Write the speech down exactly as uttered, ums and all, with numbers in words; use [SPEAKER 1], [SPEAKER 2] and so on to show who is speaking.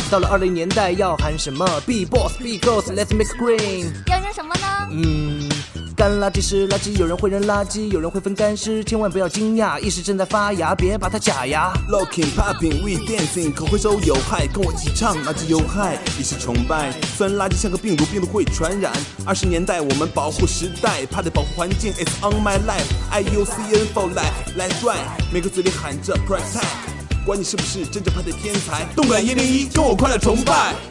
[SPEAKER 1] 到了二零年代要喊什么 ？Be boss, be ghost, let's make green。
[SPEAKER 2] 要扔什么呢？
[SPEAKER 1] 嗯。干垃圾是垃圾，有人会扔垃圾，有人会分干湿，千万不要惊讶，意识正在发芽，别把它假牙。
[SPEAKER 3] Locking, popping, we dancing， 口回收有害，跟我一起唱，垃圾有害，意识崇拜。虽然垃圾像个病毒，病毒会传染。二十年代我们保护时代，怕的保护环境 ，It's on my life，I U C N for life，Let's right， 每个嘴里喊着 protect， 管你是不是真正派的天才，动感一零一，跟我快乐崇拜。